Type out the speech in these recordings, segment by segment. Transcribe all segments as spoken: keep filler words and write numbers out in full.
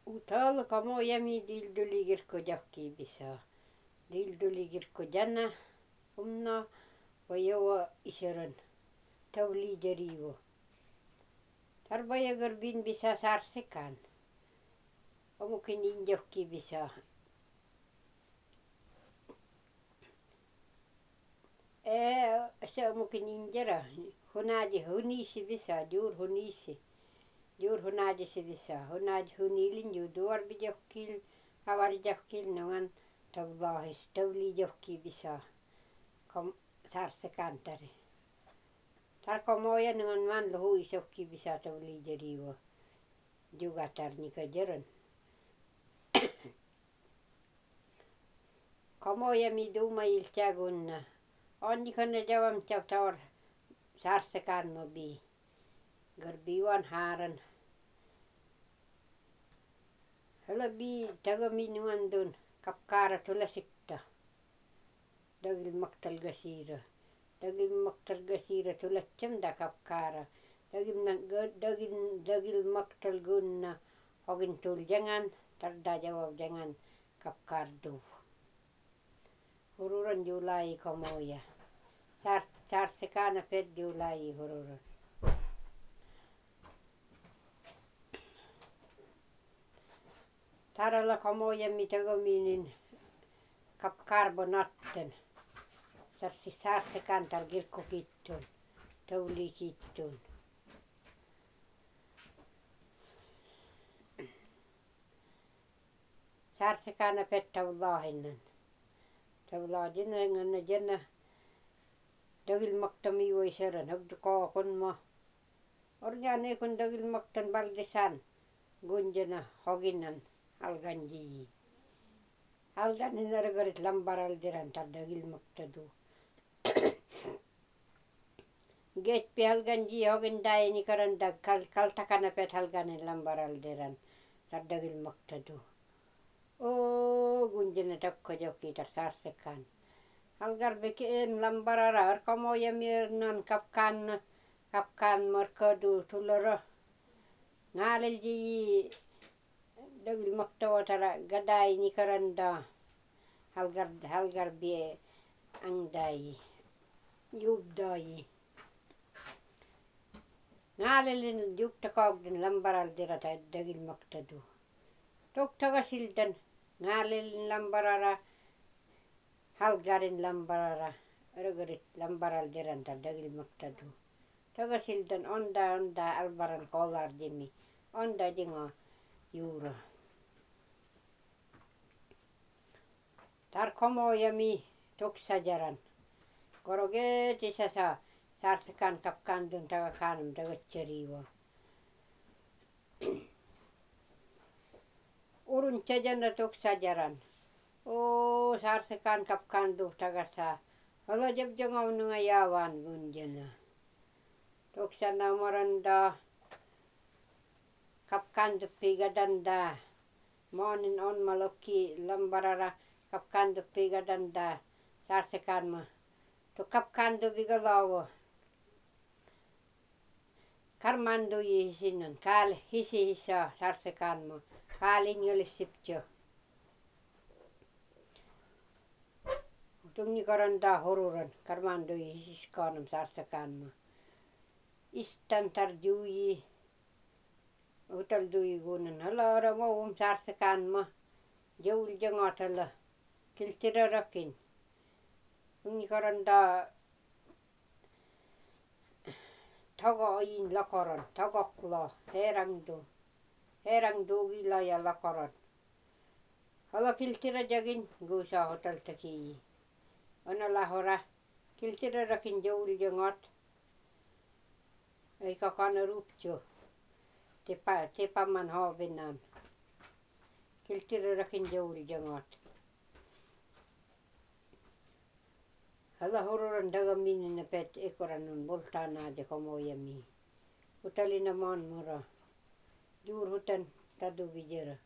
Utal kamo yami dilduli girko jakki bisa. Dilduli girko jana umna bayawa iseren tawli jariwo. Tarbaya garbin bisa sarsekan. Omukin injokki bisa. Eh, se omukin injera. Hunaji hunisi bisa, jur hunisi. Jur hunaji se bisa. Hunaji hunilin juduar bijokkil. Awal jokkil nongan tawlahis tawli jokki bisa. Kom sarsekan tari. Tar komoya nongan man lohu isokki bisa tawli jariwo. Juga tar nika jeren. Komoya mi duma ilchagunna. Onni kone jawam chawtar sarsekan mo bi. Garbiwan haran. Hala bi taga minuan dun kapkara tula sikta. Dagil maktal gasira. Dagil maktal gasira tula cemda kapkara. Dagil dagil dagil maktal gunna hogin tul jangan tarda jawab jangan kapkar du. Hururan julai komoya. Sar sarsekana pet julai hururan. Taralla komoja mitagominin kapkarbonatten. Sarsi sarsekan tar girko kittun. Tawli kittun. Sarsekana pet tawlahinnan. Tawlajina ngana jana. Dagil maktami waisaran hagdu kookon ma. Orjane kun dagil maktan baldesan. Gunjana hoginan. Alganji. Alganin naragarit lambaral diran tar dagil maktadu. Get pi alganji hogin daini karandag kal kaltakana pet alganin lambaral diran tar dagil maktadu. Oh gunjana takko jokki tar sarsekan. Algar beke em lambarara ar komoya mirnan kapkan kapkan markadu tulara. Ngalil ji dagil maktawa tara gadai ni karanda. Halgar halgar bie angdai. Yubdai. Ngalilin jukta kaugdin lambaral dirata dagil maktadu. Tok tagasildan ngalilin lambarara. Halgarin lambarara. Ragarit lambaral diran tar dagil maktadu. Tagasildan onda onda albaran kolar jimi. Onda jinga jura. Tar komoja mi toksajaran. Korogeti sasa sarsekan kapkandun taga kanum taga jariwo. Urun chajana toksajaran. Oh sarsekan kapkandu taga sa. Hala jabjangaw nga yawan gunjana. Toksana maranda. Kapkandu pigadanda. Monin on maloki lambarara. Kapkandu pigadanda. Sarsekan ma. To kapkandu bigalawo. Karmandu yisinan. Kal hisi hisa sarsekan ma. Kalin yolisipjo. Tungi karanda hururan. Karmandu yisiskanam sarsekan ma. Istan tarjui. Utal dui gunan. Hala ara mawum sarsekan ma. Jaul jangatala. Kiltira rakin. Tungi karanda. Taga ayin lakaran. Tagakla. Herangdu. Herangdu wilaya lakaran. Hala kiltira jagin. Gusa hotel taki. Ana lahora. Kiltira rakin jaul jangat. Eikä kana rupjo. Tepa tepa man havenan. Kiltira rakin jaul jangat. Hala hururan dagaminin na pet ekoranun voltana ja komoja mi. Utalina maan mura. Juur hutan tadu bijera.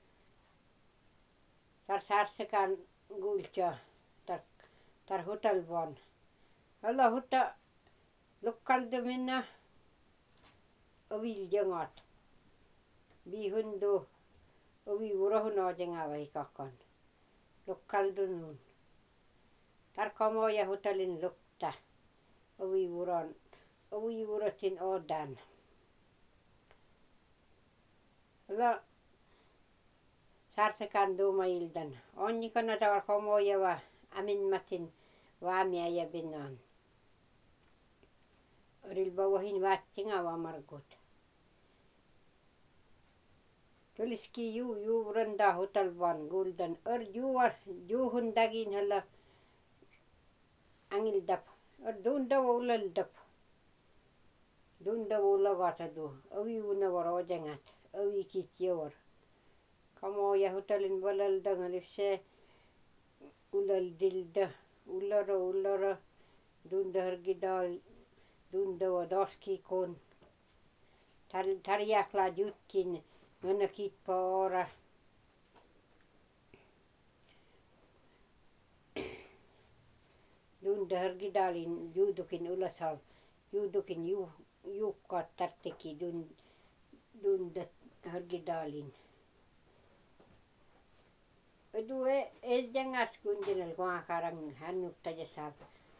Tar sarsekan gulcha. Tar, tar hutalvan. Hala huta lukkaldu minna. Ovil jangat. Bihundu Ovi urohunoojenga vai kakon. Lukkaldunun. Tarkomo ja hotelin lukta. Ovi uron. Ovi urotin odan. Lo Sarsekan duuma ildan. Onnikona tarkomo ja va aminmatin vaamia ja binan. Orilbauhin vaattinga va margut. Tuliski juu juuranda hotelban guldan. Or juur juuhun dagin halla angildap. Or dunda ulaldap. Dunda ulagata du. Ovi una rojengat. Ovi kit jor. Kamo ja hotelin valaldan alifse ulaldilda. Ullara ullara. Dunda hargidal. Dunda wa doski kon. Tar tarjakla jutkin. Ngana kit paora. Dunda hargidalin juudukin ulasal. Juudukin ju juukkaat tarteki dun dunda hargidalin. Edu e eljangas kunjinal kuakarang hannuttajasal.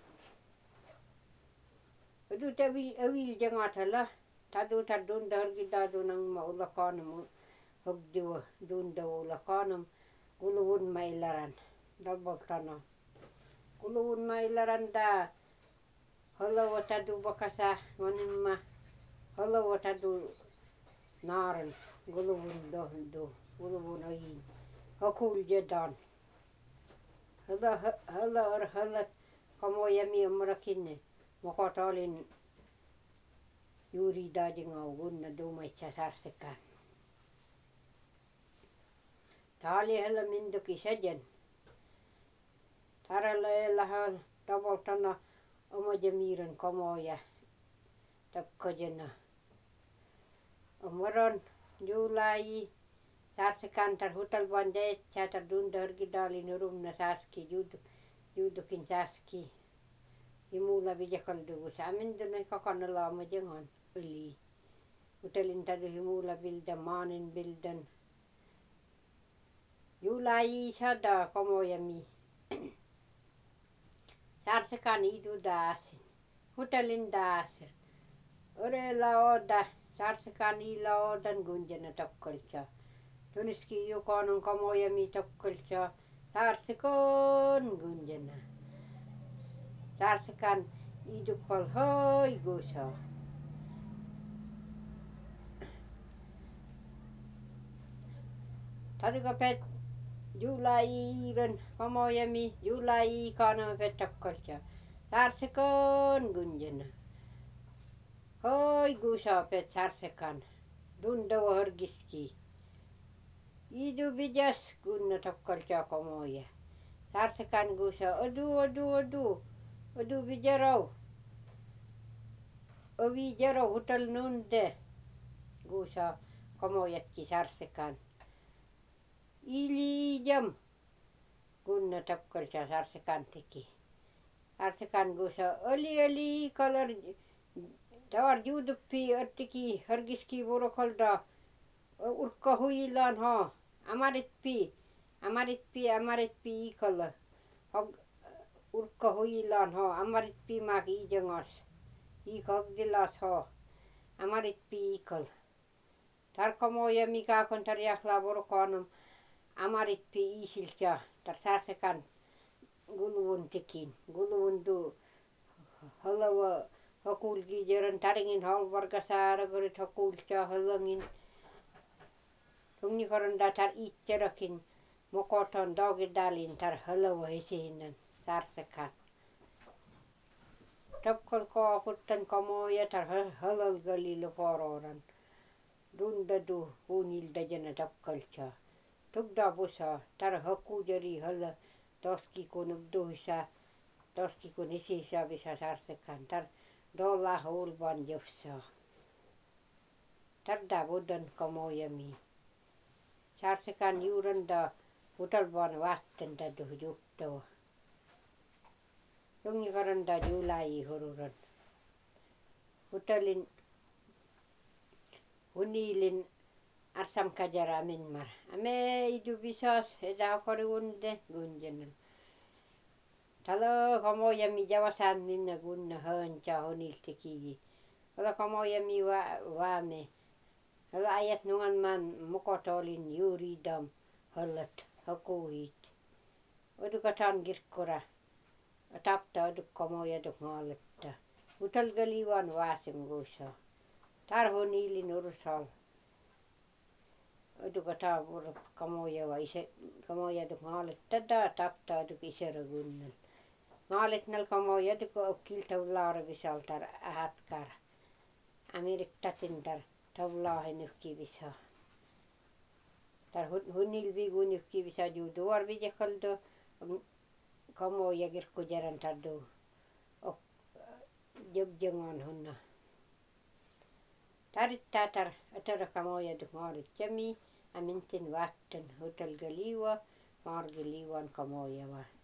Edu tawil awil jangatala. Tadu tar dunda hargidadunang maulakanam hogdiwa dunda ulakanam kuluvun mailaran dalboltana. Kuluvun mailaran da halawa tadu bakasa manimma halawa tadu naaran kuluvun dohdu kuluvun ayin hakul jadan. Hala hala or hala kamo yami amrakinne mokotalin juuri daajingau gunna duumaitsa Sarsekan. Taali hella minduki sajan. Taralla elahan tavoltana oma jamiran komoja takkajana. Omaron juulai Sarsekan tar hotelban deetsa tar dunda hargidalin urumna saski juud juudukin saski. Imulla vijakaldugu saamindunai kakanala majangan oli. Hotelin tadu himulla bildan maanin bildan. Juulai sada komojami. Sarsekan idu daasin. Hotelin daasin. Orela oda Sarsekan ila odan gunjana tokkolcha. Tuniski jukonon komojami tokkolcha. Sarsekon gunjana. Sarsekan idukpal hoi gusa. Taduga pet juulai ren komojami juulai kana pet tokkolcha. Sarsekon gunjana. Hoi gusa pet Sarsekan. Dunda hargiski. Idu bijas gunna tokkolcha komoja. Sarsekan gusa odu odu odu. Odu bijarau. Ovi jarau hotel nunde. Gusa komojatki Sarsekan. Ili jam. Gunna tokkolcha Sarsekan teki. Sarsekan gusa oli oli kalar. Tawar juuduppi ottiki hargiski vuorokolda. Urkka huilaan ha. Amaritpi. Amaritpi amaritpi ikalla. Hog urkka huilaan ha. Amaritpi maak ijangas. Ik hogdilas ha. Amaritpi ikal. Tar komoja mikä kon tar jahla vuorokanam. Amaritpi isilja. Tar Sarsekan guluvun tekin. Guluvun du halawa hakulgi jaran taringin halvargasaara gorit hakulja halangin. Tungnikoron da tar itterakin mokoton dogidalin tar halawa hisihinan Sarsekan. Tokkol kaakuttan komoja tar halalgali lupororan. Dunda du huunilda jana tokkolcha. Tugda busa tar hakujari hala toski kun ubduhisa. Toski kun isisa visa Sarsekan. Tar dolla hulban jofsa. Tar da vudan komojami. Sarsekan juuranda hotelban vatten tadu juttava. Tungikaranda juulai horuran. Hotelin hunilin arsam kajara min mar ame idu bisas eda korunde gunjenel talo komoya mi jawasan minna gunna höncha honiltekigi ola komoya mi wa wame ola ayat nungan man mukotolin yuridam hollat hakuhit odukatan girkora tapta oduk komoya duk ngalatta utal galiwan wasim gusa tarhonilin ursal odukata vur komoya wa ise komoya duk ngalatta da tapta duk isera gunnal ngaletnal komoya duk okkil tawlara bisal tar ahatkar amirik tatin tar tawlahin ukki bisa tar hunil bigun ukki bisa ju duar bijekaldo komoya girku jaran tardu ok jogjongon honna taritta tar atara komoya duk ngalit jami amintin watten hotel galiwa margaliwan komoya wa